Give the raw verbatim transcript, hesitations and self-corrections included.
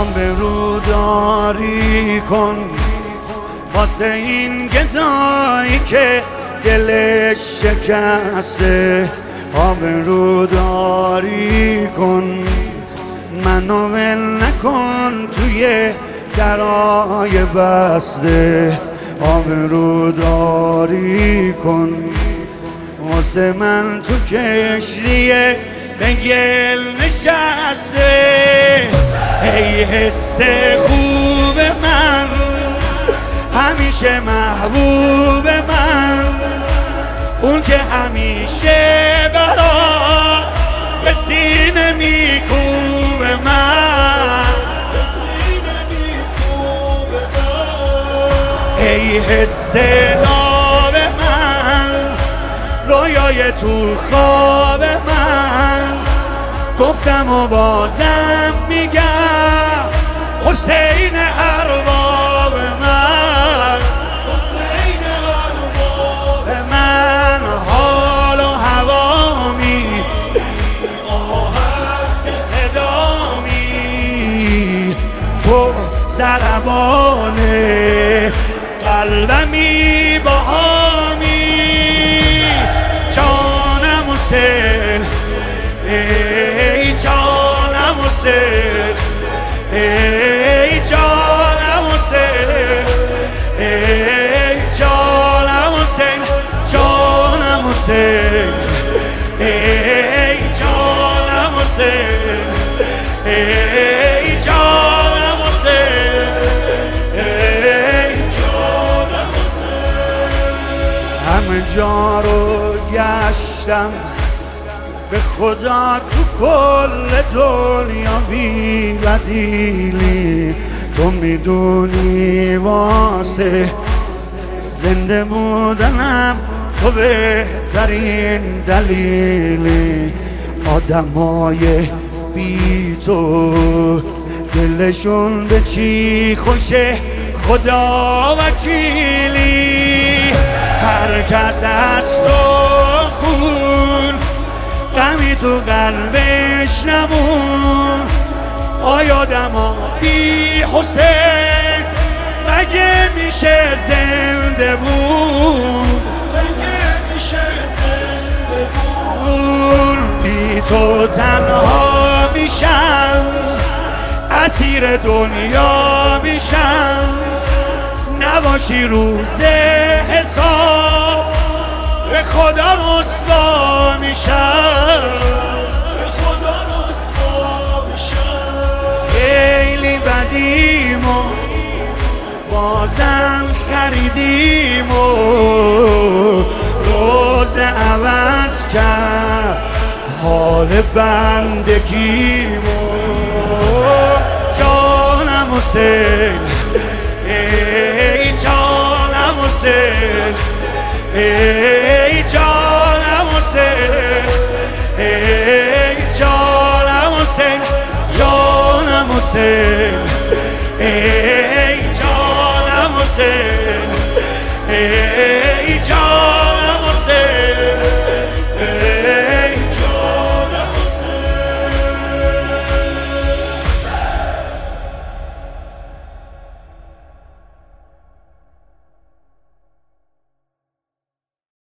آبروداری کن واسه این گدایی که دلش شکسته. آبروداری کن منو ول نکن توی درای بسته. آبروداری کن واسه من تو کشتیه به گل نشسته. ای حس خوب من همیشه محبوب من، اون که همیشه برا به سینه میکوبه من. ای حس لاب من رویای تو خواب من، گفتم و بازم میگم حسین ارباب من. حسین ارباب من حال و هوامی آهنگ صدامی تو ضربان قلبمی باهامی. جانم حسین ای جانم حسین ای جانم حسین ای جانم حسین جانم حسین ای جانم حسین ای جانم حسین ای جانم حسین. همه جا رو گشتم به خدا تو کل دنیا بی بدیلی، تو میدونی واسه زنده بودنم تو بهترین دلیلی. آدمای بی تو دلشون به چی خوشه خدا وکیلی. هر کس از تو خون غمی تو قلبش نمون. آیادم بی حسین مگه میشه زنده بود؟ مگه میشه زنده بود؟ بی تو تنها میشم اسیر دنیا میشم. نباشی روز حساب به خدا رسوا میشم. به خدا رسوا میشم. خیلی بدیم و بازم خریدیم و روز عوض کرد حال بندگیم و جانم حسین ای جانم حسین ای جانم حسین ای جانم حسین جانم حسین ای جانم حسین ای جانم